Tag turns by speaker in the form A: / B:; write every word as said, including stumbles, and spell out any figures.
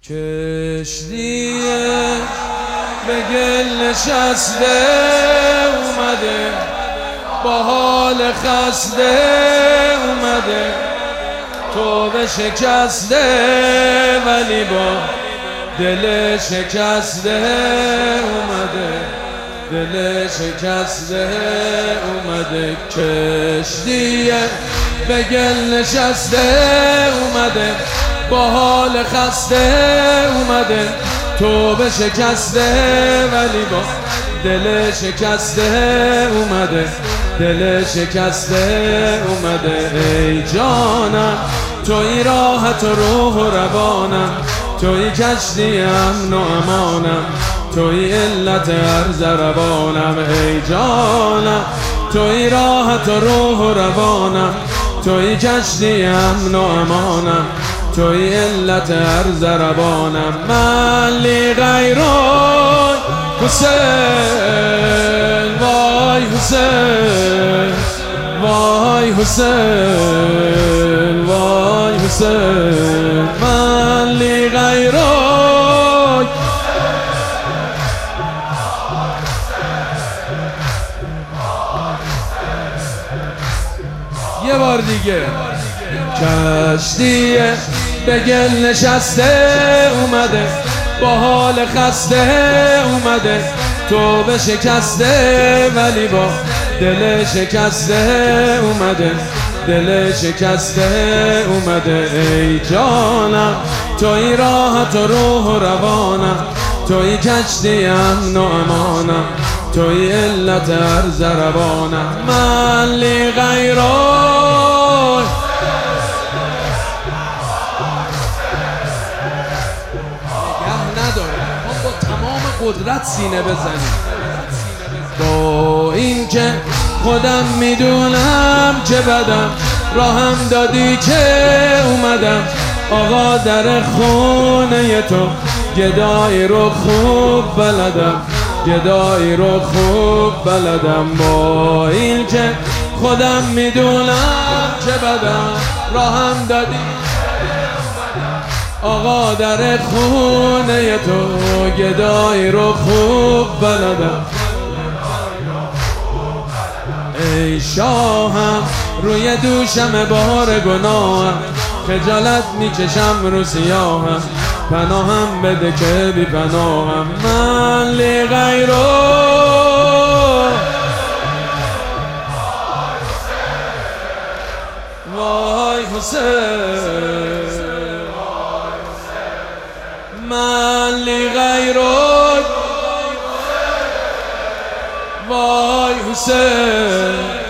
A: کشتی به گل نشسته اومده، با حال خسته اومده، توبه شکسته ولی با دل شکسته اومده، دل شکسته اومده. کشتی به گل نشسته اومده، با حال خسته اومده، توبه شکسته ولی با دل شکسته اومده، دل شکسته اومده. ای جانم توی راحت و روح و روانم، توی کشتی امن و امانم، توی علت هر ضربانم. ای جانم توی راحت و روح و روانم، توی کشتی امن و امانم، توی علت هر ضربانم. من لی غیرون حسین، وای حسین، وای حسین، وای حسین. من لی غیرون یه بار دیگه. کشتی به گل نشسته اومده، با حال خسته اومده، توبه شکسته ولی با دل شکسته اومده، دل شکسته اومده. ای جانم توی راحت و روح و روانم، توی کشتی امن و امانم، توی علت هر ضربانم. من لی غیرون با تمام قدرت سینه بزنیم. با این که خودم میدونم چه بدم، راهم دادی که اومدم. آقا در خونه تو گدایی رو خوب بلدم، گدایی رو خوب بلدم. با این که خودم میدونم چه بدم، راهم دادی آقا در خونه تو گدایی رو خوب بلدم. ای شاهم روی دوشم بار گناهم، خجالت میکشم رو سیاهم، پناهم بده که بی پناهم. من لی غیرون وای حسین، من لی غیرون وای حسین.